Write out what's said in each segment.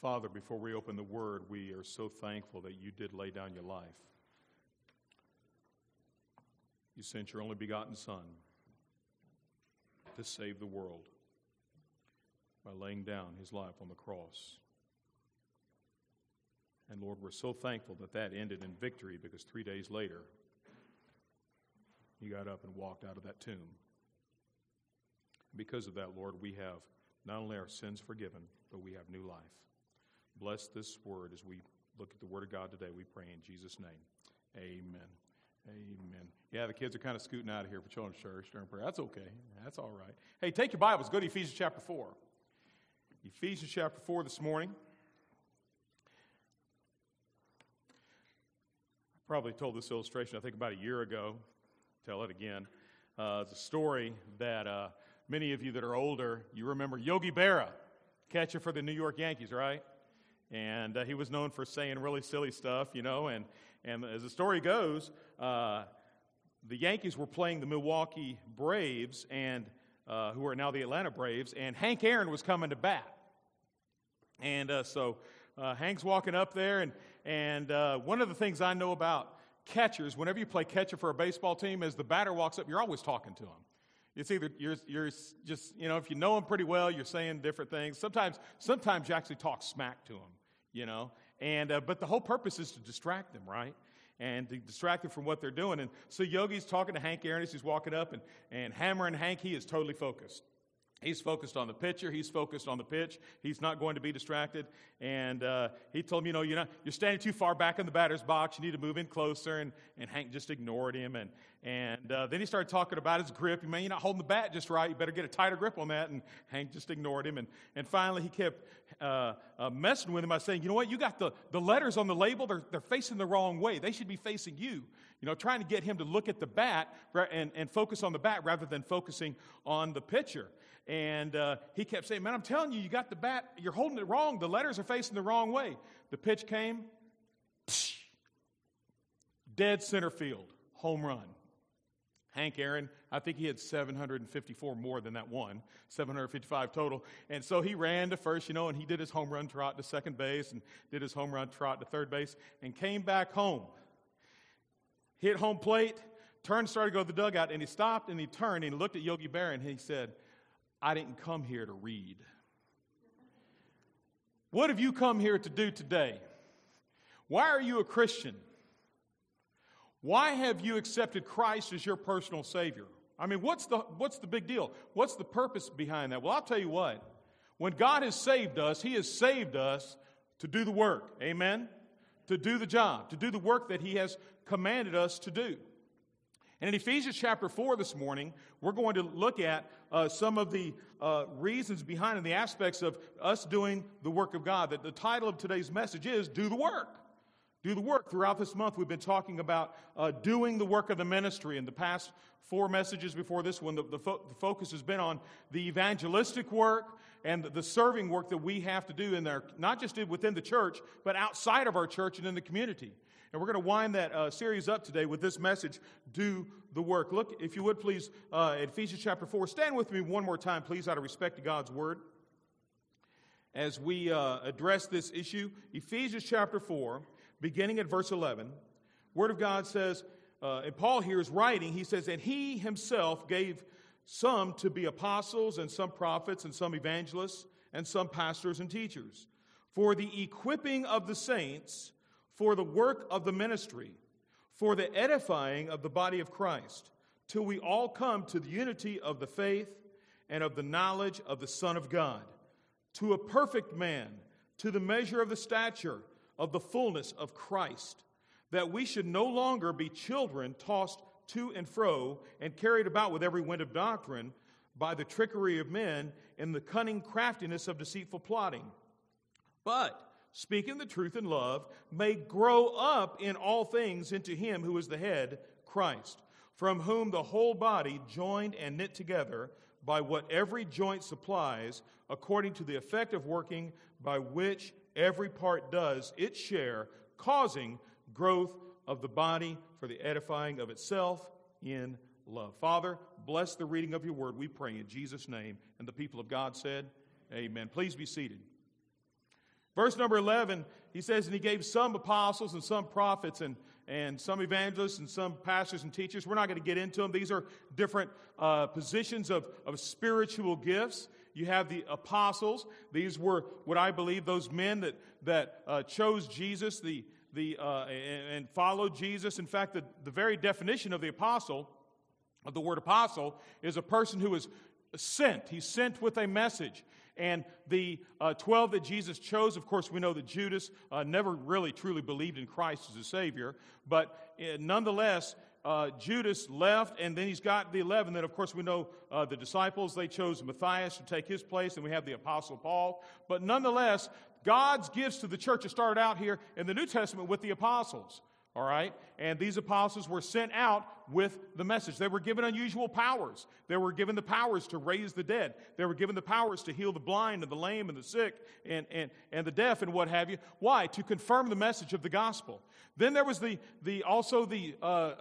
Father, before we open the Word, we are so thankful that you did lay down your life. You sent your only begotten Son to save the world by laying down his life on the cross. And Lord, we're so thankful that that ended in victory, because 3 days later, he got up and walked out of that tomb. Because of that, Lord, we have not only our sins forgiven, but we have new life. Bless this word as we look at the Word of God today. We pray in Jesus' name. Amen. Amen. Yeah, the kids are kind of scooting out of here for children's church during prayer. That's okay. That's all right. Hey, take your Bibles. Go to Ephesians chapter 4. Ephesians chapter 4 this morning. I probably told this illustration, I think, about a year ago. Tell it again. It's a story that many of you that are older, you remember Yogi Berra, catcher for the New York Yankees, right? And he was known for saying really silly stuff, you know, and as the story goes, the Yankees were playing the Milwaukee Braves, and who are now the Atlanta Braves, and Hank Aaron was coming to bat. And so Hank's walking up there, and one of the things I know about catchers, whenever you play catcher for a baseball team, as the batter walks up, you're always talking to him. It's either you're just, you know, if you know him pretty well, you're saying different things. Sometimes you actually talk smack to him, you know. And but the whole purpose is to distract them, right? And to distract them from what they're doing. And so Yogi's talking to Hank Aaron as he's walking up, and hammering Hank. He is totally focused. He's focused on the pitcher. He's focused on the pitch. He's not going to be distracted. And he told him, you know, you're standing too far back in the batter's box. You need to move in closer. And Hank just ignored him. And then he started talking about his grip. Man, you're not holding the bat just right. You better get a tighter grip on that. And Hank just ignored him. And finally he kept messing with him by saying, you know what, you got the letters on the label. They're facing the wrong way. They should be facing you. You know, trying to get him to look at the bat and focus on the bat rather than focusing on the pitcher. And he kept saying, man, I'm telling you, you got the bat, you're holding it wrong. The letters are facing the wrong way. The pitch came, dead center field, home run. Hank Aaron, I think he had 754 more than that one, 755 total. And so he ran to first, you know, and he did his home run trot to second base and did his home run trot to third base and came back home. Hit home plate, started to go to the dugout, and he stopped and he turned and he looked at Yogi Berra and he said, I didn't come here to read. What have you come here to do today? Why are you a Christian? Why have you accepted Christ as your personal Savior? I mean, what's the big deal? What's the purpose behind that? Well, I'll tell you what. When God has saved us, He has saved us to do the work. Amen? To do the job, to do the work that He has commanded us to do. And in Ephesians chapter 4 this morning, we're going to look at some of the reasons behind and the aspects of us doing the work of God. That the title of today's message is Do the Work. Do the work. Throughout this month, we've been talking about doing the work of the ministry. In the past 4 messages before this one, the focus has been on the evangelistic work and the serving work that we have to do in there, not just within the church, but outside of our church and in the community. And we're going to wind that series up today with this message, Do the Work. Look, if you would please, at Ephesians chapter 4. Stand with me one more time, please, out of respect to God's Word. As we address this issue, Ephesians chapter 4, beginning at verse 11, Word of God says, and Paul here is writing, he says, and He Himself gave some to be apostles, and some prophets, and some evangelists, and some pastors and teachers, for the equipping of the saints, for the work of the ministry, for the edifying of the body of Christ, till we all come to the unity of the faith and of the knowledge of the Son of God, to a perfect man, to the measure of the stature of the fullness of Christ, that we should no longer be children tossed to and fro and carried about with every wind of doctrine by the trickery of men and the cunning craftiness of deceitful plotting. But speaking the truth in love, may grow up in all things into Him who is the head, Christ, from whom the whole body, joined and knit together by what every joint supplies, according to the effect of working by which every part does its share, causing growth of the body for the edifying of itself in love. Father, bless the reading of your word, we pray in Jesus' name. And the people of God said, amen. Please be seated. Verse number 11, he says, and he gave some apostles and some prophets and some evangelists and some pastors and teachers. We're not going to get into them. These are different positions of spiritual gifts. You have the apostles. These were what I believe those men that chose Jesus and followed Jesus. In fact, the very definition of the apostle, of the word apostle, is a person who is sent. He's sent with a message. And the 12 that Jesus chose, of course, we know that Judas never really truly believed in Christ as a Savior. But nonetheless, Judas left, and then he's got the 11. Then, of course, we know the disciples, they chose Matthias to take his place, and we have the Apostle Paul. But nonetheless, God's gifts to the church started out here in the New Testament with the apostles. All right? And these apostles were sent out with the message. They were given unusual powers. They were given the powers to raise the dead. They were given the powers to heal the blind and the lame and the sick and the deaf and what have you. Why? To confirm the message of the gospel. Then there was also the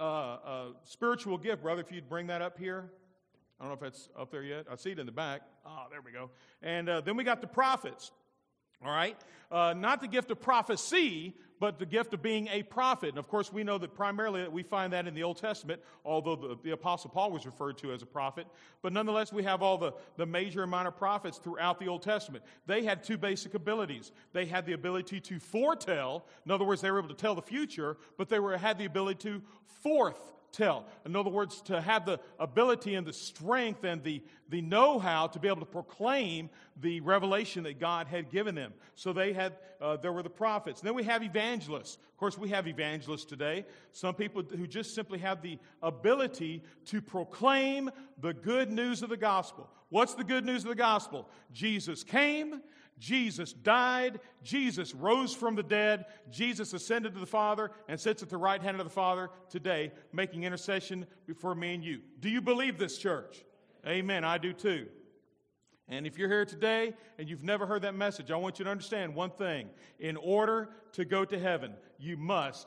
spiritual gift. Brother, if you'd bring that up here. I don't know if that's up there yet. I see it in the back. Oh, there we go. And then we got the prophets. All right? Not the gift of prophecy, but the gift of being a prophet. And of course, we know that primarily we find that in the Old Testament, although the Apostle Paul was referred to as a prophet. But nonetheless, we have all the major and minor prophets throughout the Old Testament. They had two basic abilities. They had the ability to foretell. In other words, they were able to tell the future, but they had the ability to foretell. In other words, to have the ability and the strength and the know-how to be able to proclaim the revelation that God had given them. So there were the prophets. And then we have evangelists. Of course, we have evangelists today. Some people who just simply have the ability to proclaim the good news of the gospel. What's the good news of the gospel? Jesus came. Jesus died, Jesus rose from the dead, Jesus ascended to the Father and sits at the right hand of the Father today, making intercession before me and you. Do you believe this, church? Amen, I do too. And if you're here today and you've never heard that message, I want you to understand one thing. In order to go to heaven, you must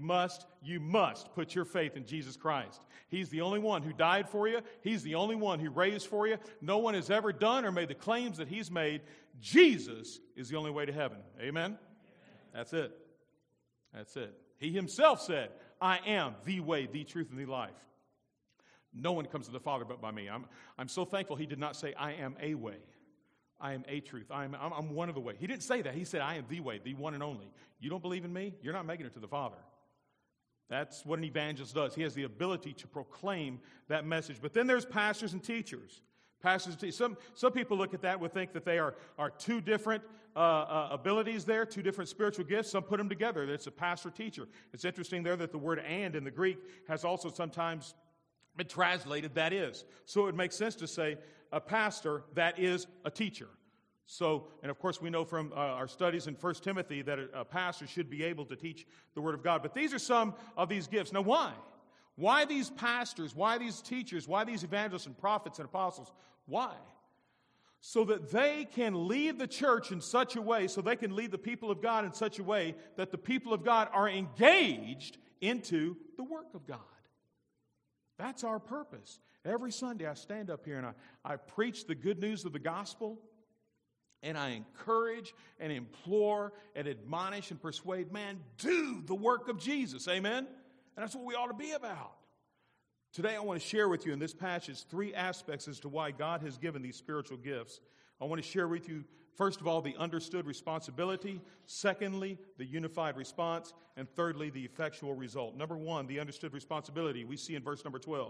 put your faith in Jesus Christ. He's the only one who died for you. He's the only one who raised for you. No one has ever done or made the claims that he's made. Jesus is the only way to heaven. Amen? That's it. That's it. He himself said, I am the way, the truth, and the life. No one comes to the Father but by me. I'm so thankful he did not say, I am a way. I am a truth. I'm one of the way. He didn't say that. He said, I am the way, the one and only. You don't believe in me? You're not making it to the Father. That's what an evangelist does. He has the ability to proclaim that message. But then there's pastors and teachers. Pastors and teachers. Some people look at that and think that they are two different abilities there, two different spiritual gifts. Some put them together. It's a pastor-teacher. It's interesting there that the word and in the Greek has also sometimes been translated, that is. So it makes sense to say a pastor, that is a teacher. So, and of course we know from our studies in 1 Timothy that a pastor should be able to teach the Word of God. But these are some of these gifts. Now why? Why these pastors? Why these teachers? Why these evangelists and prophets and apostles? Why? So that they can lead the church in such a way, so they can lead the people of God in such a way that the people of God are engaged into the work of God. That's our purpose. Every Sunday I stand up here and I preach the good news of the gospel, and I encourage and implore and admonish and persuade man, do the work of Jesus. Amen? And that's what we ought to be about. Today I want to share with you in this passage three aspects as to why God has given these spiritual gifts. I want to share with you, first of all, the understood responsibility. Secondly, the unified response. And thirdly, the effectual result. Number one, the understood responsibility we see in verse number 12.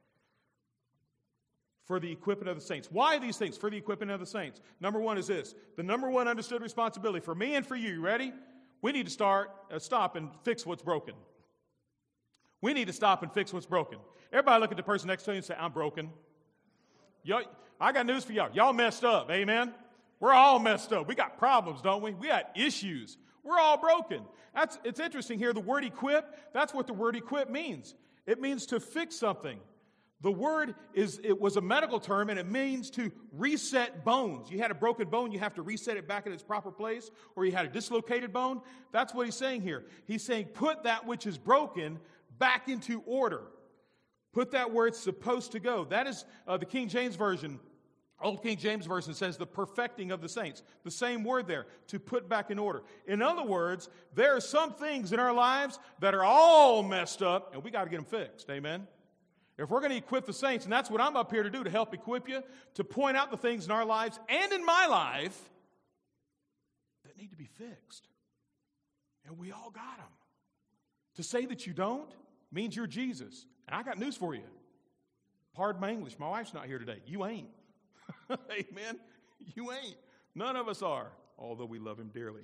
For the equipping of the saints. Why these things? For the equipping of the saints. Number one is this. The number one understood responsibility for me and for you. Ready? We need to stop and fix what's broken. We need to stop and fix what's broken. Everybody look at the person next to you and say, I'm broken. I got news for y'all. Y'all messed up. Amen? We're all messed up. We got problems, don't we? We got issues. We're all broken. It's interesting here. The word equip, that's what the word equip means. It means to fix something. The word it was a medical term, and it means to reset bones. You had a broken bone, you have to reset it back in its proper place, or you had a dislocated bone. That's what he's saying here. He's saying put that which is broken back into order. Put that where it's supposed to go. That is the King James Version Old King James Version says the perfecting of the saints. The same word there, to put back in order. In other words, there are some things in our lives that are all messed up, and we got to get them fixed. Amen? If we're going to equip the saints, and that's what I'm up here to do, to help equip you, to point out the things in our lives and in my life that need to be fixed. And we all got them. To say that you don't means you're Jesus. And I got news for you. Pardon my English. My wife's not here today. You ain't. Amen. You ain't. None of us are, although we love him dearly.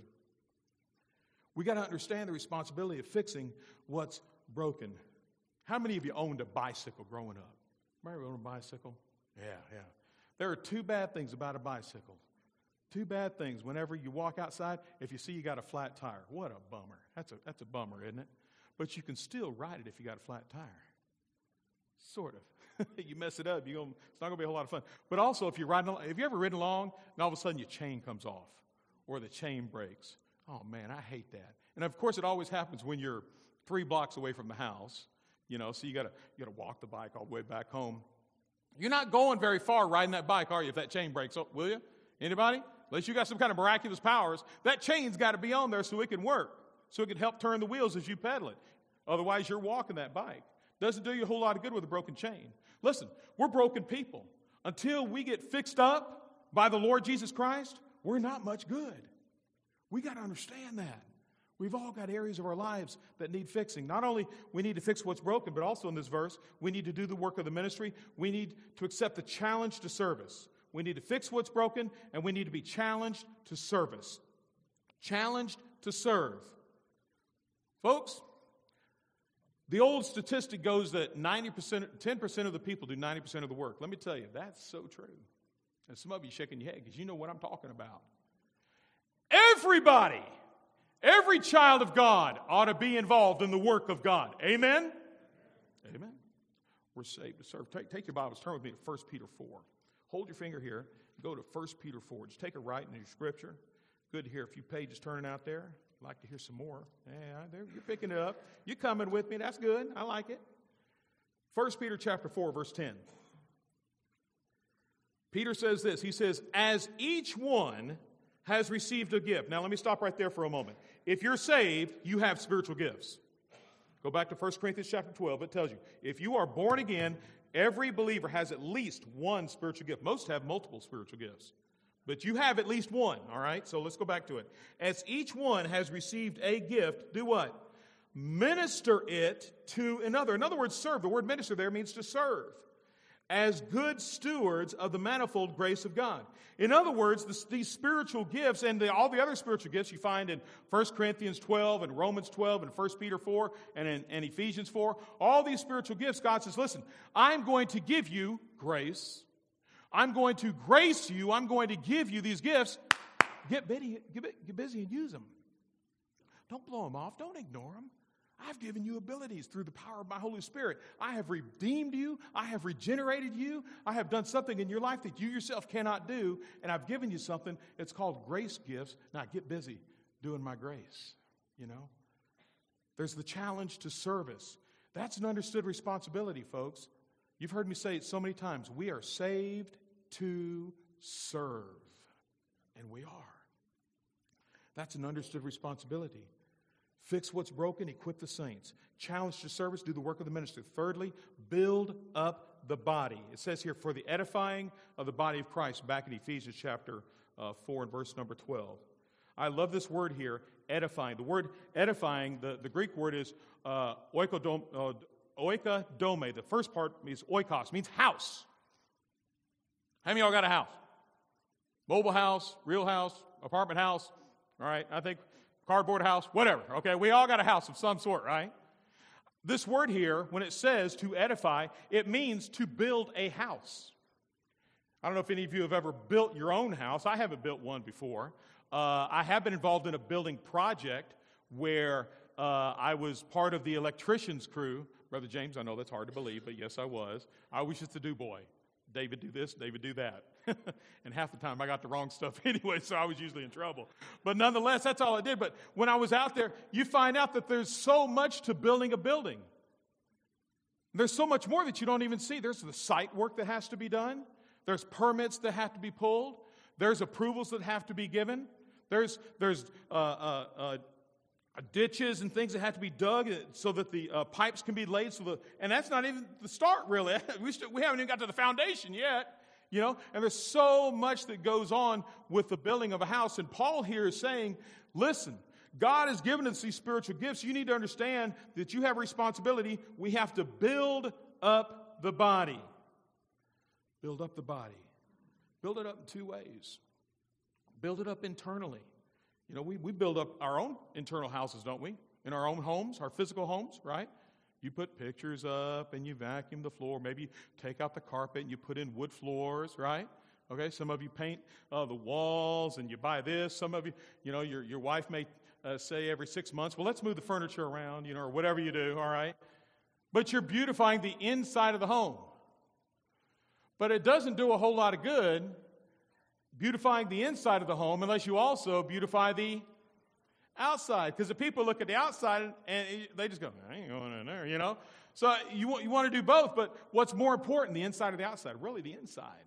We got to understand the responsibility of fixing what's broken. How many of you owned a bicycle growing up? Remember owned a bicycle? Yeah. There are two bad things about a bicycle. Two bad things. Whenever you walk outside, if you see you got a flat tire, what a bummer. That's a bummer, isn't it? But you can still ride it if you got a flat tire. Sort of. You mess it up, it's not going to be a whole lot of fun. But also, if you're riding along, have you ever ridden along and all of a sudden your chain comes off or the chain breaks? Oh, man, I hate that. And, of course, it always happens when you're 3 blocks away from the house, so you got to walk the bike all the way back home. You're not going very far riding that bike, are you, if that chain breaks? Oh, will you? Anybody? Unless you got some kind of miraculous powers, that chain's got to be on there so it can work, so it can help turn the wheels as you pedal it. Otherwise, you're walking that bike. Doesn't do you a whole lot of good with a broken chain. Listen, we're broken people. Until we get fixed up by the Lord Jesus Christ, we're not much good. We got to understand that. We've all got areas of our lives that need fixing. Not only we need to fix what's broken, but also in this verse, we need to do the work of the ministry. We need to accept the challenge to service. We need to fix what's broken, and we need to be challenged to service. Challenged to serve. Folks, the old statistic goes that 10% of the people do 90% of the work. Let me tell you, that's so true. And some of you shaking your head because you know what I'm talking about. Everybody, every child of God ought to be involved in the work of God. Amen? Amen. We're saved to serve. Take your Bibles, turn with me to 1 Peter 4. Hold your finger here. Go to 1 Peter 4. Just take a right in your scripture. Good to hear a few pages turning out there. I'd like to hear some more. Yeah, you're picking it up. You're coming with me. That's good. I like it. 1 Peter chapter 4, verse 10. Peter says this. He says, as each one has received a gift. Now, let me stop right there for a moment. If you're saved, you have spiritual gifts. Go back to 1 Corinthians chapter 12. It tells you, if you are born again, every believer has at least one spiritual gift. Most have multiple spiritual gifts. But you have at least one, all right? So let's go back to it. As each one has received a gift, do what? Minister it to another. In other words, serve. The word minister there means to serve. As good stewards of the manifold grace of God. In other words, these spiritual gifts and all the other spiritual gifts you find in 1 Corinthians 12 and Romans 12 and 1 Peter 4 and in Ephesians 4, all these spiritual gifts, God says, listen, I'm going to give you grace. I'm going to grace you. I'm going to give you these gifts. Get busy and use them. Don't blow them off. Don't ignore them. I've given you abilities through the power of my Holy Spirit. I have redeemed you. I have regenerated you. I have done something in your life that you yourself cannot do, and I've given you something. It's called grace gifts. Now get busy doing my grace, There's the challenge to service. That's an understood responsibility, folks. You've heard me say it so many times. We are saved to serve, and we are. That's an understood responsibility. Fix what's broken, equip the saints. Challenge to service, do the work of the ministry. Thirdly, build up the body. It says here, for the edifying of the body of Christ, back in Ephesians chapter 4 and verse number 12. I love this word here, edifying. The word edifying, the Greek word is oikodome. The first part means oikos, means house. How many of y'all got a house? Mobile house, real house, apartment house, all right, I think cardboard house, whatever, okay? We all got a house of some sort, right? This word here, when it says to edify, it means to build a house. I don't know if any of you have ever built your own house. I haven't built one before. I have been involved in a building project where I was part of the electrician's crew. Brother James, I know that's hard to believe, but yes, I was. I was just a do-boy. David do this, David do that. And half the time I got the wrong stuff anyway, so I was usually in trouble. But nonetheless, that's all I did. But when I was out there, you find out that there's so much to building a building. There's so much more that you don't even see. There's the site work that has to be done. There's permits that have to be pulled. There's approvals that have to be given. There's ditches and things that have to be dug so that the pipes can be laid. And that's not even the start, really. We haven't even got to the foundation yet. And there's so much that goes on with the building of a house. And Paul here is saying, listen, God has given us these spiritual gifts. You need to understand that you have a responsibility. We have to build up the body. Build up the body. Build it up in two ways. Build it up internally. We build up our own internal houses, don't we? In our own homes, our physical homes, right? You put pictures up and you vacuum the floor. Maybe you take out the carpet and you put in wood floors, right? Okay, some of you paint the walls and you buy this. Some of you, your wife may say every 6 months, well, let's move the furniture around, or whatever you do, all right? But you're beautifying the inside of the home. But it doesn't do a whole lot of good beautifying the inside of the home unless you also beautify the outside. Because the people look at the outside and they just go, I ain't going in there, So you want to do both, but what's more important, the inside or the outside? Really, the inside.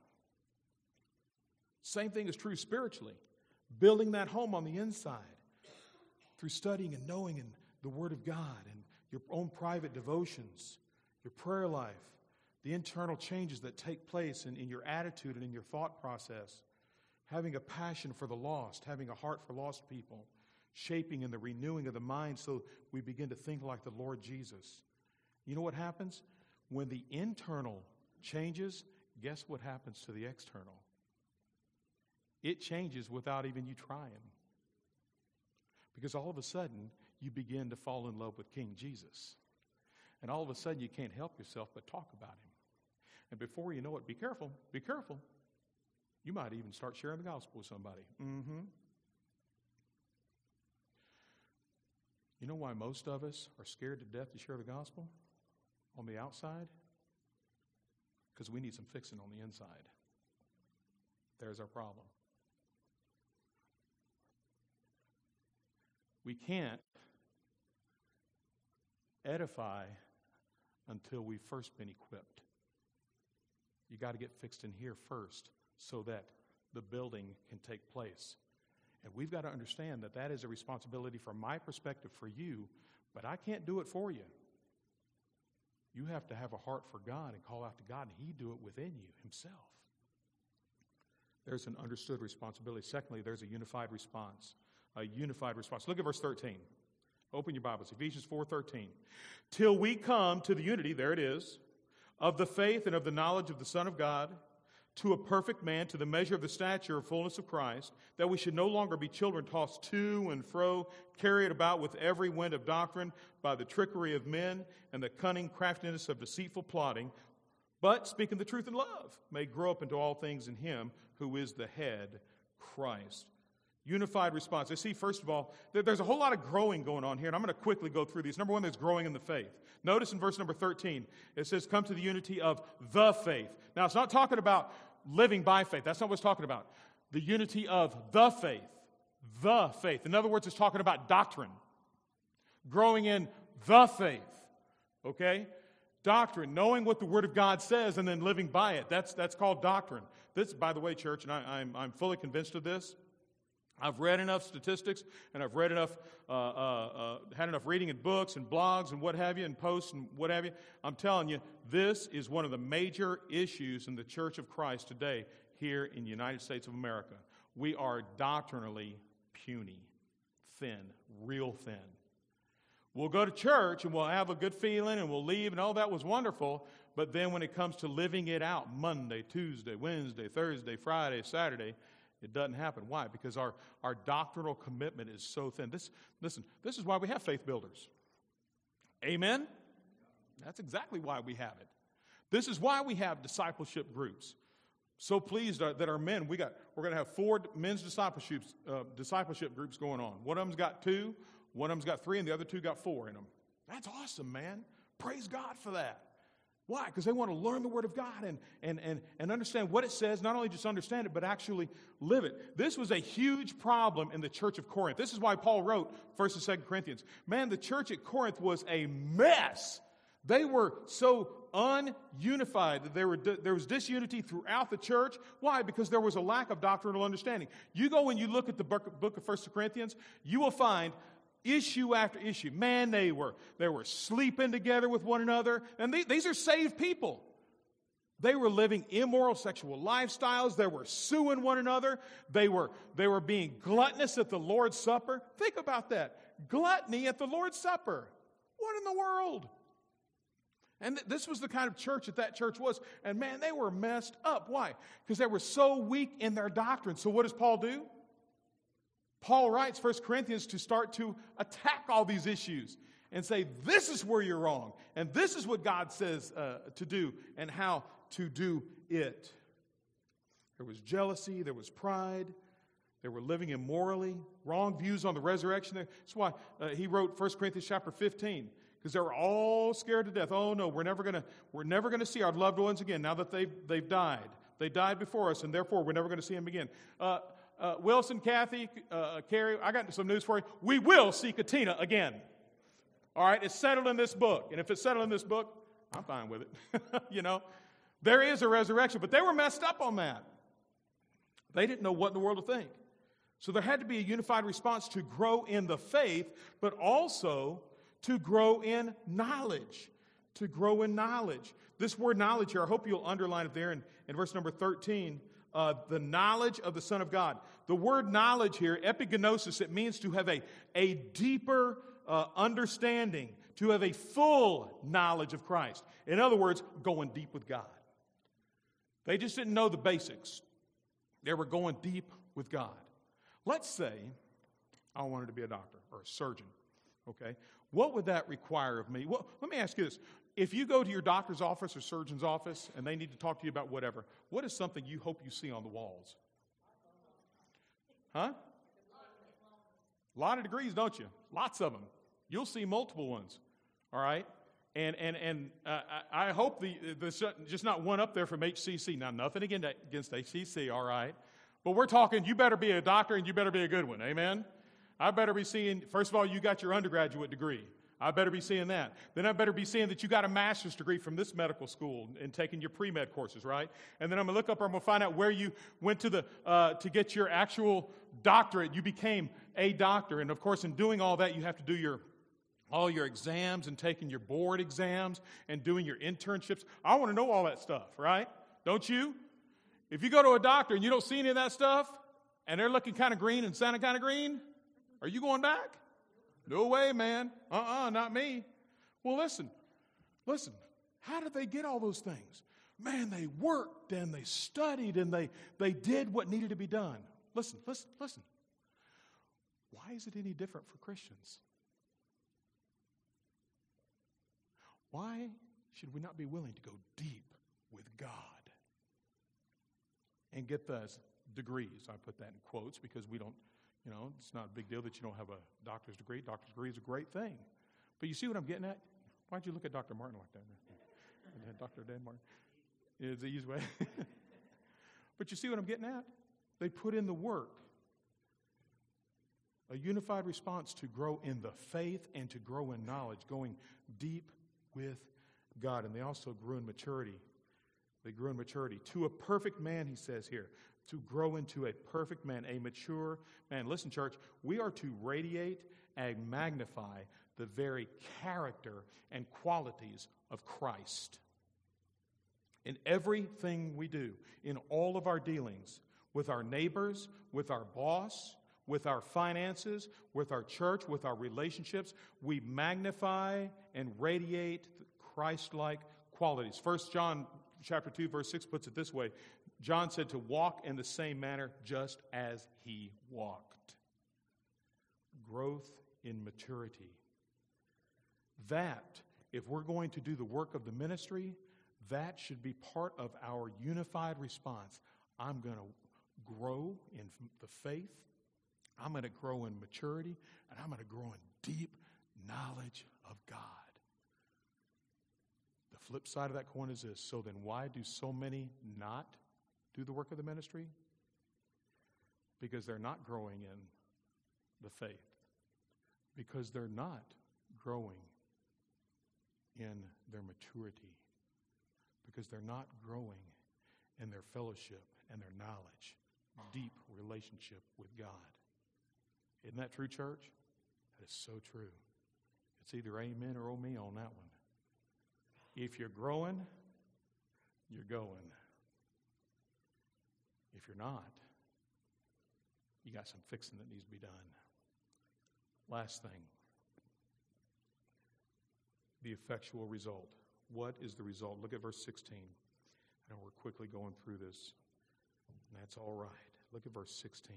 Same thing is true spiritually. Building that home on the inside through studying and knowing in the Word of God and your own private devotions, your prayer life, the internal changes that take place in your attitude and in your thought process, having a passion for the lost, having a heart for lost people, shaping in the renewing of the mind so we begin to think like the Lord Jesus. You know what happens? When the internal changes, guess what happens to the external? It changes without even you trying. Because all of a sudden, you begin to fall in love with King Jesus. And all of a sudden, you can't help yourself but talk about him. And before you know it, be careful. You might even start sharing the gospel with somebody. You know why most of us are scared to death to share the gospel on the outside? Because we need some fixing on the inside. There's our problem. We can't edify until we've first been equipped. You got to get fixed in here first so that the building can take place. And we've got to understand that that is a responsibility from my perspective for you, but I can't do it for you. You have to have a heart for God and call out to God, and He do it within you Himself. There's an understood responsibility. Secondly, there's a unified response. A unified response. Look at verse 13. Open your Bibles. Ephesians 4:13. Till we come to the unity, there it is, of the faith and of the knowledge of the Son of God, to a perfect man, to the measure of the stature of fullness of Christ, that we should no longer be children tossed to and fro, carried about with every wind of doctrine by the trickery of men and the cunning craftiness of deceitful plotting, but speaking the truth in love, may grow up into all things in Him who is the head, Christ. Unified response. I see, first of all, there's a whole lot of growing going on here, and I'm going to quickly go through these. Number one, there's growing in the faith. Notice in verse number 13, it says, come to the unity of the faith. Now, it's not talking about living by faith. That's not what it's talking about. The unity of the faith. The faith. In other words, it's talking about doctrine. Growing in the faith. Okay? Doctrine. Knowing what the Word of God says and then living by it. That's called doctrine. This, by the way, church, and I'm fully convinced of this. I've read enough statistics, and I've read enough, had enough reading in books and blogs and what have you, and posts and what have you. I'm telling you, this is one of the major issues in the Church of Christ today here in the United States of America. We are doctrinally puny, thin, real thin. We'll go to church and we'll have a good feeling and we'll leave and oh, that was wonderful. But then when it comes to living it out, Monday, Tuesday, Wednesday, Thursday, Friday, Saturday, it doesn't happen. Why? Because our doctrinal commitment is so thin. This is why we have faith builders. Amen? That's exactly why we have it. This is why we have discipleship groups. So pleased that our men, we're going to have 4 men's discipleship groups going on. One of them's got 2, one of them's got 3, and the other 2 got 4 in them. That's awesome, man. Praise God for that. Why? Because they want to learn the Word of God and understand what it says, not only just understand it, but actually live it. This was a huge problem in the church of Corinth. This is why Paul wrote 1 and 2 Corinthians. Man, the church at Corinth was a mess. They were so ununified. There was disunity throughout the church. Why? Because there was a lack of doctrinal understanding. You go and you look at the book of 1 Corinthians, you will find issue after issue. Man, they were sleeping together with one another. And these are saved people. They were living immoral sexual lifestyles. They were suing one another. They were being gluttonous at the Lord's Supper. Think about that. Gluttony at the Lord's Supper. What in the world? And this was the kind of church that church was. And man, they were messed up. Why? Because they were so weak in their doctrine. So what does Paul do? Paul writes 1 Corinthians to start to attack all these issues and say, this is where you're wrong. And this is what God says to do and how to do it. There was jealousy. There was pride. They were living immorally. Wrong views on the resurrection. That's why he wrote 1 Corinthians chapter 15. Because they were all scared to death. Oh no, we're never gonna see our loved ones again now that they've died. They died before us, and therefore we're never going to see them again. Wilson, Kathy, Carrie, I got some news for you. We will see Katina again. All right, it's settled in this book. And if it's settled in this book, I'm fine with it. There is a resurrection, but they were messed up on that. They didn't know what in the world to think. So there had to be a unified response to grow in the faith, but also to grow in knowledge. To grow in knowledge. This word knowledge here, I hope you'll underline it there in verse number 13. The knowledge of the Son of God. The word knowledge here, epigenosis, it means to have a deeper understanding, to have a full knowledge of Christ. In other words, going deep with God. They just didn't know the basics. They were going deep with God. Let's say I wanted to be a doctor or a surgeon, okay? What would that require of me? Well, let me ask you this. If you go to your doctor's office or surgeon's office and they need to talk to you about whatever, what is something you hope you see on the walls? Huh? A lot of degrees, don't you? Lots of them. You'll see multiple ones, all right? And I hope there's just not one up there from HCC. Now, nothing against HCC, all right? But we're talking, you better be a doctor and you better be a good one, amen? I better be seeing, first of all, you got your undergraduate degree. I better be seeing that. Then I better be seeing that you got a master's degree from this medical school and taking your pre-med courses, right? And then I'm going to look up, I'm going to find out where you went to get your actual doctorate. You became a doctor. And, of course, in doing all that, you have to do all your exams and taking your board exams and doing your internships. I want to know all that stuff, right? Don't you? If you go to a doctor and you don't see any of that stuff and they're looking kind of green and sounding kind of green, are you going back? No way, man. Not me. Well, listen. How did they get all those things? Man, they worked and they studied and they did what needed to be done. Listen. Why is it any different for Christians? Why should we not be willing to go deep with God and get those degrees? I put that in quotes because we don't, it's not a big deal that you don't have a doctor's degree. Doctor's degree is a great thing. But you see what I'm getting at? Why'd you look at Dr. Martin like that? Dr. Dan Martin. It's the easy way. But you see what I'm getting at? They put in the work. A unified response to grow in the faith and to grow in knowledge, going deep with God. And they also grew in maturity. They grew in maturity. To a perfect man, he says here. To grow into a perfect man, a mature man. Listen, church, we are to radiate and magnify the very character and qualities of Christ. In everything we do, in all of our dealings, with our neighbors, with our boss, with our finances, with our church, with our relationships, we magnify and radiate Christ-like qualities. 1 John chapter 2, verse 6 puts it this way. John said to walk in the same manner just as he walked. Growth in maturity. That, if we're going to do the work of the ministry, that should be part of our unified response. I'm going to grow in the faith. I'm going to grow in maturity. And I'm going to grow in deep knowledge of God. The flip side of that coin is this. So then why do so many not do the work of the ministry? Because they're not growing in the faith. Because they're not growing in their maturity. Because they're not growing in their fellowship and their knowledge, deep relationship with God. Isn't that true, church? That is so true. It's either amen or oh me on that one. If you're growing, you're going. If you're not, you got some fixing that needs to be done. Last thing, the effectual result. What is the result? Look at verse 16. I know we're quickly going through this, and that's all right. Look at verse 16.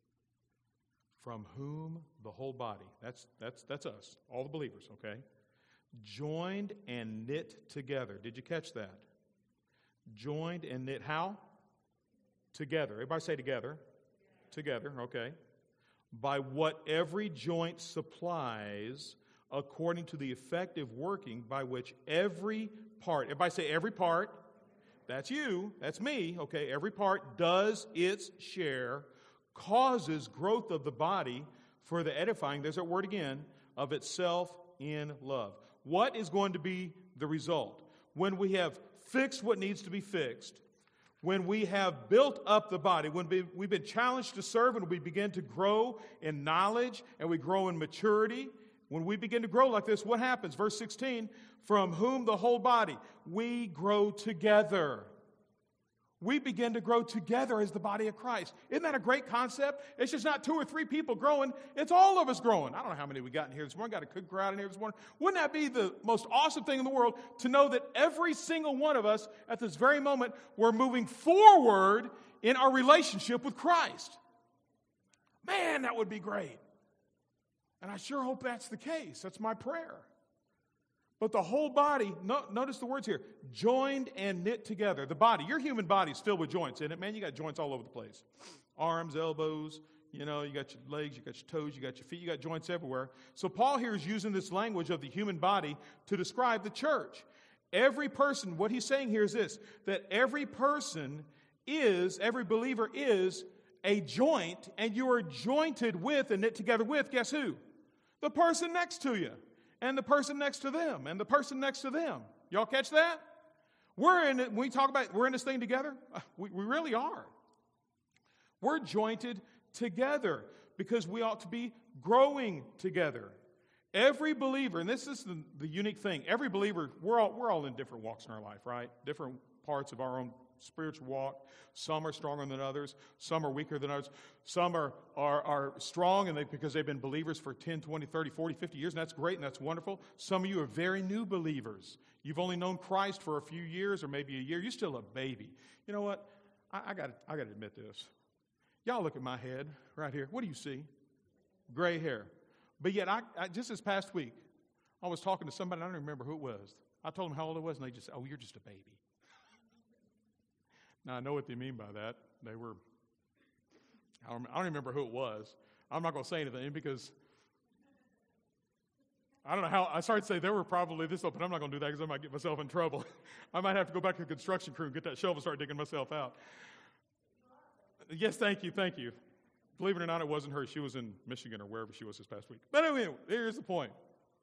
From whom the whole body, that's us, all the believers, okay? Joined and knit together. Did you catch that? Joined and knit how? Together. Everybody say together. Together, okay. By what every joint supplies, according to the effective working by which every part, everybody say every part, that's you, that's me, okay, every part does its share, causes growth of the body for the edifying, there's that word again, of itself in love. What is going to be the result? When we have fixed what needs to be fixed, when we have built up the body, when we've been challenged to serve and we begin to grow in knowledge and we grow in maturity, when we begin to grow like this, what happens? Verse 16, from whom the whole body, we grow together. We begin to grow together as the body of Christ. Isn't that a great concept? It's just not 2 or 3 people growing. It's all of us growing. I don't know how many we got in here this morning. Got a good crowd in here this morning. Wouldn't that be the most awesome thing in the world to know that every single one of us at this very moment, we're moving forward in our relationship with Christ? Man, that would be great. And I sure hope that's the case. That's my prayer. But the whole body, notice the words here, joined and knit together. The body, your human body is filled with joints in it. Man, you got joints all over the place. Arms, elbows, you got your legs, you got your toes, you got your feet, you got joints everywhere. So Paul here is using this language of the human body to describe the church. Every person, what he's saying here is this, that every person every believer is a joint, and you are jointed with and knit together with, guess who? The person next to you. And the person next to them, and the person next to them. Y'all catch that? When we talk about we're in this thing together, we really are. We're jointed together because we ought to be growing together. Every believer, and this is the unique thing, every believer, we're all in different walks in our life, right? Different parts of our own spiritual walk. Some are stronger than others. Some are weaker than others. Some are strong because they've been believers for 10, 20, 30, 40, 50 years, and that's great and that's wonderful. Some of you are very new believers. You've only known Christ for a few years or maybe a year. You're still a baby. You know what? I got to admit this. Y'all look at my head right here. What do you see? Gray hair. But yet, I just this past week, I was talking to somebody, I don't remember who it was. I told them how old I was, and they just said, oh, you're just a baby. Now, I know what they mean by that. They were, I don't remember who it was. I'm not going to say anything because I don't know how, I started to say they were probably this old, but I'm not going to do that because I might get myself in trouble. I might have to go back to the construction crew and get that shovel and start digging myself out. Yes, thank you. Believe it or not, it wasn't her. She was in Michigan or wherever she was this past week. But anyway, here's the point.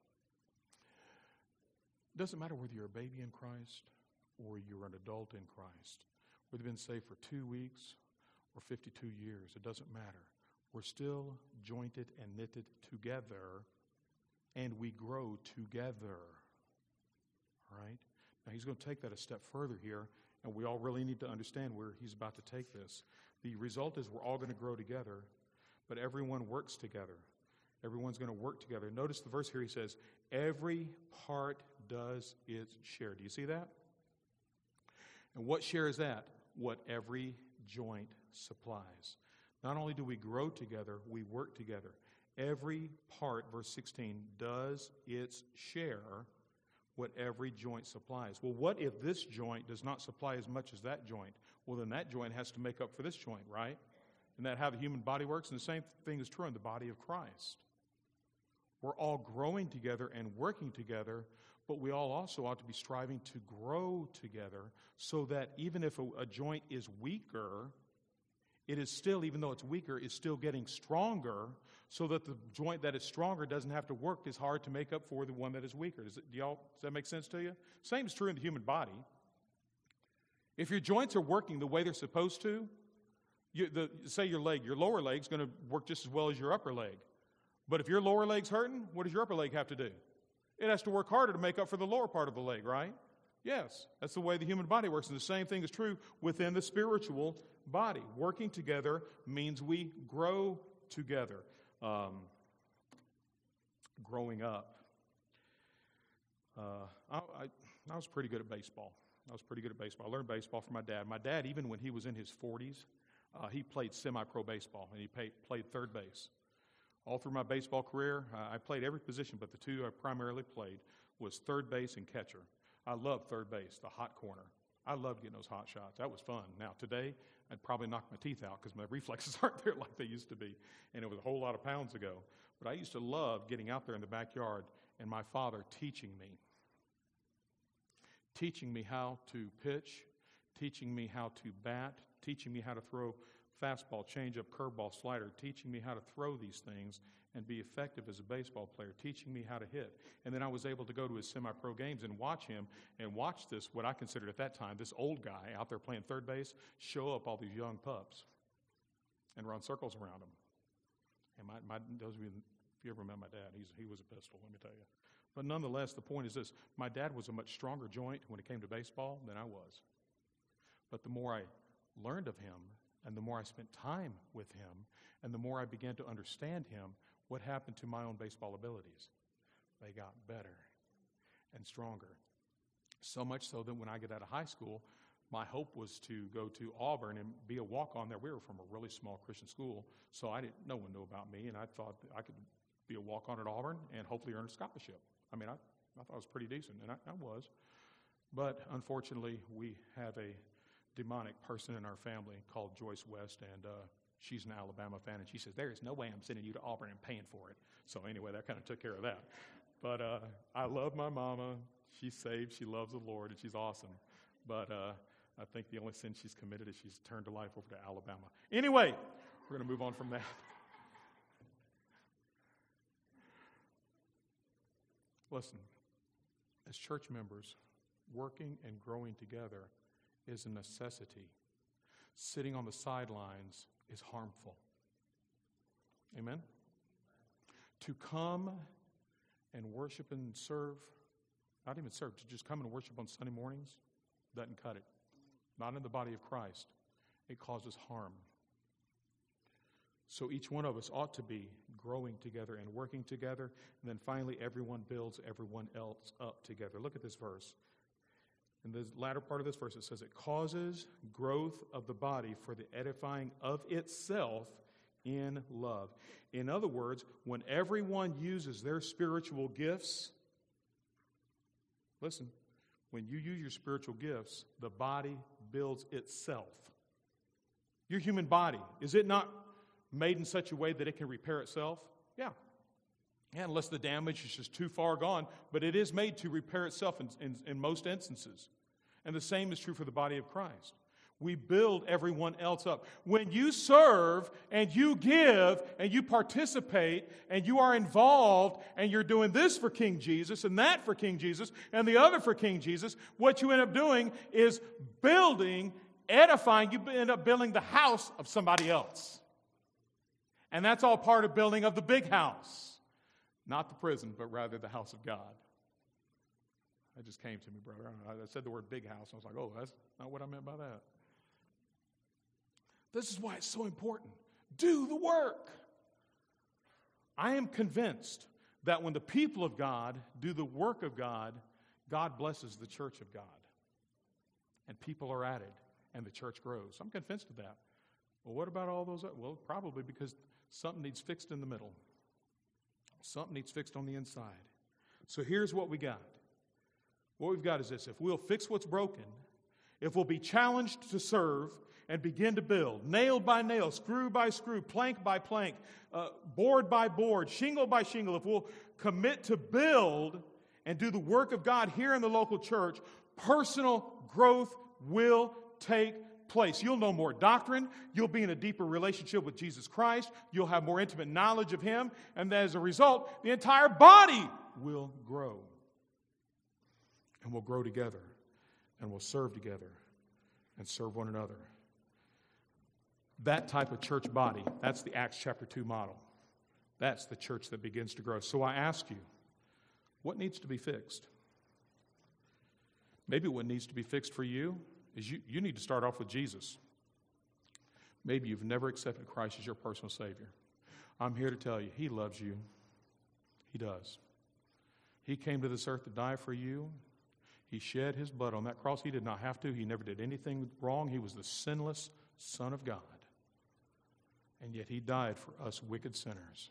It doesn't matter whether you're a baby in Christ or you're an adult in Christ. Whether you've been saved for 2 weeks or 52 years, it doesn't matter. We're still jointed and knitted together, and we grow together. All right? Now, he's going to take that a step further here, and we all really need to understand where he's about to take this. The result is we're all going to grow together, but everyone works together. Everyone's going to work together. Notice the verse here, he says, every part does its share. Do you see that? And what share is that? What every joint supplies. Not only do we grow together, we work together. Every part, verse 16, does its share what every joint supplies. Well, what if this joint does not supply as much as that joint? Well, then that joint has to make up for this joint, right? Isn't that how the human body works? And the same thing is true in the body of Christ. We're all growing together and working together, but we all also ought to be striving to grow together so that even if a joint is weaker, it is still, even though it's weaker, is still getting stronger so that the joint that is stronger doesn't have to work as hard to make up for the one that is weaker. Does that make sense to you? Same is true in the human body. If your joints are working the way they're supposed to, say your lower leg's going to work just as well as your upper leg. But if your lower leg's hurting, what does your upper leg have to do? It has to work harder to make up for the lower part of the leg, right? Yes, that's the way the human body works. And the same thing is true within the spiritual body. Working together means we grow together. Growing up, I was pretty good at baseball. I learned baseball from my dad. My dad, even when he was in his 40s, he played semi-pro baseball, and he played third base. All through my baseball career, I played every position, but the two I primarily played was third base and catcher. I loved third base, the hot corner. I loved getting those hot shots. That was fun. Now, today, I'd probably knock my teeth out because my reflexes aren't there like they used to be, and it was a whole lot of pounds ago. But I used to love getting out there in the backyard and my father teaching me how to pitch, teaching me how to bat, teaching me how to throw fastball, changeup, curveball, slider, teaching me how to throw these things and be effective as a baseball player, teaching me how to hit. And then I was able to go to his semi-pro games and watch him and watch this, what I considered at that time, this old guy out there playing third base, show up all these young pups and run circles around him. And those of you, if you ever met my dad, he was a pistol, let me tell you. But nonetheless, the point is this: my dad was a much stronger joint when it came to baseball than I was. But the more I learned of him, and the more I spent time with him, and the more I began to understand him, what happened to my own baseball abilities? They got better and stronger. So much so that when I got out of high school, my hope was to go to Auburn and be a walk-on there. We were from a really small Christian school, so no one knew about me, and I thought that I could be a walk-on at Auburn and hopefully earn a scholarship. I mean, I thought it was pretty decent, and I was. But unfortunately, we have a demonic person in our family called Joyce West, and she's an Alabama fan, and she says, there is no way I'm sending you to Auburn and paying for it. So anyway, that kind of took care of that. But I love my mama. She's saved. She loves the Lord, and she's awesome. But I think the only sin she's committed is she's turned her life over to Alabama. Anyway, we're going to move on from that. Listen, as church members, working and growing together is a necessity. Sitting on the sidelines is harmful. Amen? To come and worship and serve, not even serve, to just come and worship on Sunday mornings doesn't cut it. Not in the body of Christ. It causes harm. So each one of us ought to be growing together and working together. And then finally, everyone builds everyone else up together. Look at this verse. In the latter part of this verse, it says, it causes growth of the body for the edifying of itself in love. In other words, when everyone uses their spiritual gifts, listen, when you use your spiritual gifts, the body builds itself. Your human body, is it not made in such a way that it can repair itself? Yeah. Unless the damage is just too far gone, but it is made to repair itself in most instances. And the same is true for the body of Christ. We build everyone else up. When you serve and you give and you participate and you are involved and you're doing this for King Jesus and that for King Jesus and the other for King Jesus, what you end up doing is building, edifying. You end up building the house of somebody else. And that's all part of building of the big house. Not the prison, but rather the house of God. That just came to me, brother. I said the word big house. I was like, oh, that's not what I meant by that. This is why it's so important. Do the work. I am convinced that when the people of God do the work of God, God blesses the church of God. And people are added, and the church grows. I'm convinced of that. Well, what about all those? Well, probably because something needs fixed in the middle. Something needs fixed on the inside. So here's what we got. What we've got is this. If we'll fix what's broken, if we'll be challenged to serve and begin to build, nail by nail, screw by screw, plank by plank, board by board, shingle by shingle, if we'll commit to build and do the work of God here in the local church, personal growth will take place. You'll know more doctrine. You'll be in a deeper relationship with Jesus Christ. You'll have more intimate knowledge of Him. And as a result, the entire body will grow. And we'll grow together. And we'll serve together. and serve one another. That type of church body, that's the Acts chapter 2 model. That's the church that begins to grow. So I ask you, what needs to be fixed? Maybe what needs to be fixed for you is you need to start off with Jesus. Maybe you've never accepted Christ as your personal Savior. I'm here to tell you, He loves you. He does. He came to this earth to die for you. He shed His blood on that cross. He did not have to. He never did anything wrong. He was the sinless Son of God. And yet He died for us wicked sinners.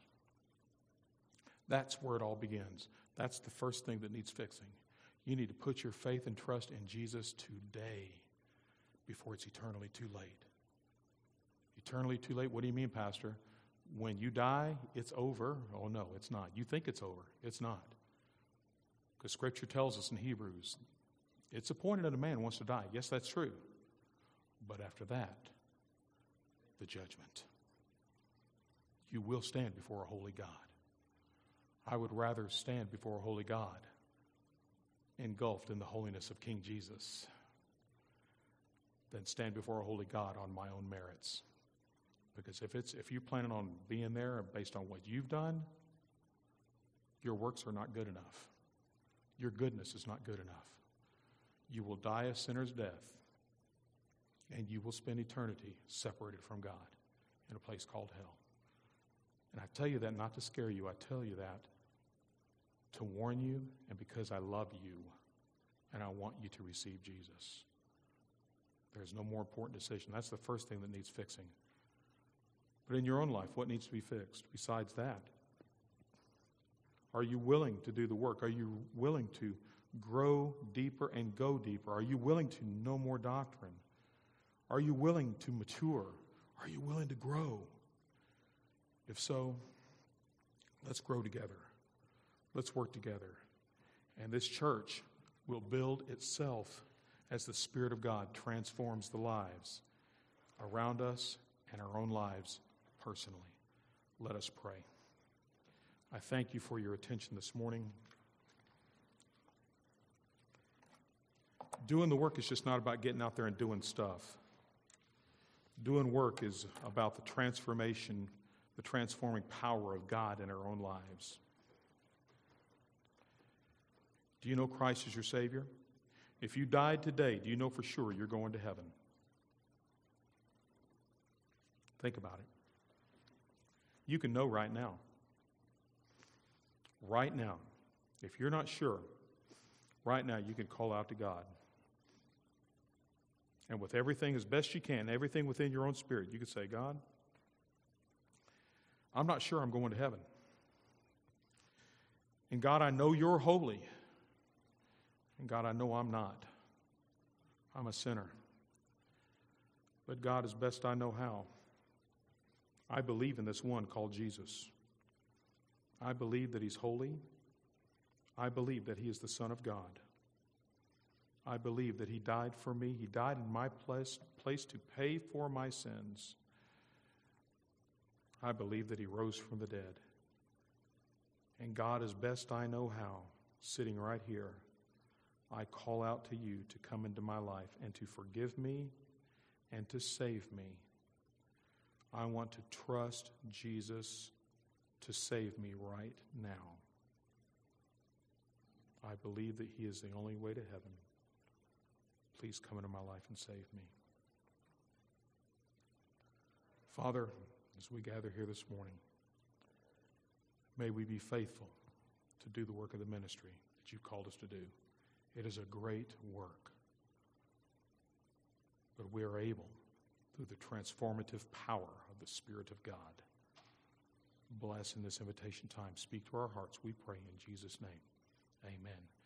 That's where it all begins. That's the first thing that needs fixing. You need to put your faith and trust in Jesus today before it's eternally too late. Eternally too late? What do you mean, Pastor? When you die, it's over. Oh, no, it's not. You think it's over. It's not. Because Scripture tells us in Hebrews, it's appointed that a man wants to die. Yes, that's true. But after that, the judgment. You will stand before a holy God. I would rather stand before a holy God engulfed in the holiness of King Jesus than stand before a holy God on my own merits. Because if you're planning on being there based on what you've done, your works are not good enough. Your goodness is not good enough. You will die a sinner's death, and you will spend eternity separated from God in a place called hell. And I tell you that not to scare you. I tell you that to warn you, and because I love you, and I want you to receive Jesus. There's no more important decision. That's the first thing that needs fixing. But in your own life, what needs to be fixed besides that? Are you willing to do the work? Are you willing to grow deeper and go deeper? Are you willing to know more doctrine? Are you willing to mature? Are you willing to grow? If so, let's grow together. Let's work together. And this church will build itself as the Spirit of God transforms the lives around us and our own lives personally. Let us pray. I thank you for your attention this morning. Doing the work is just not about getting out there and doing stuff. Doing work is about the transformation, the transforming power of God in our own lives. Do you know Christ as your Savior? If you died today, do you know for sure you're going to heaven? Think about it. You can know right now. Right now. If you're not sure, right now you can call out to God. And with everything as best you can, everything within your own spirit, you can say, God, I'm not sure I'm going to heaven. And God, I know you're holy. And God, I know I'm not. I'm a sinner. But God, as best I know how, I believe in this one called Jesus. I believe that He's holy. I believe that He is the Son of God. I believe that He died for me. He died in my place to pay for my sins. I believe that He rose from the dead. And God, as best I know how, sitting right here, I call out to you to come into my life and to forgive me and to save me. I want to trust Jesus to save me right now. I believe that He is the only way to heaven. Please come into my life and save me. Father, as we gather here this morning, may we be faithful to do the work of the ministry that you've called us to do. It is a great work. But we are able, through the transformative power of the Spirit of God, bless in this invitation time. Speak to our hearts, we pray in Jesus' name. Amen.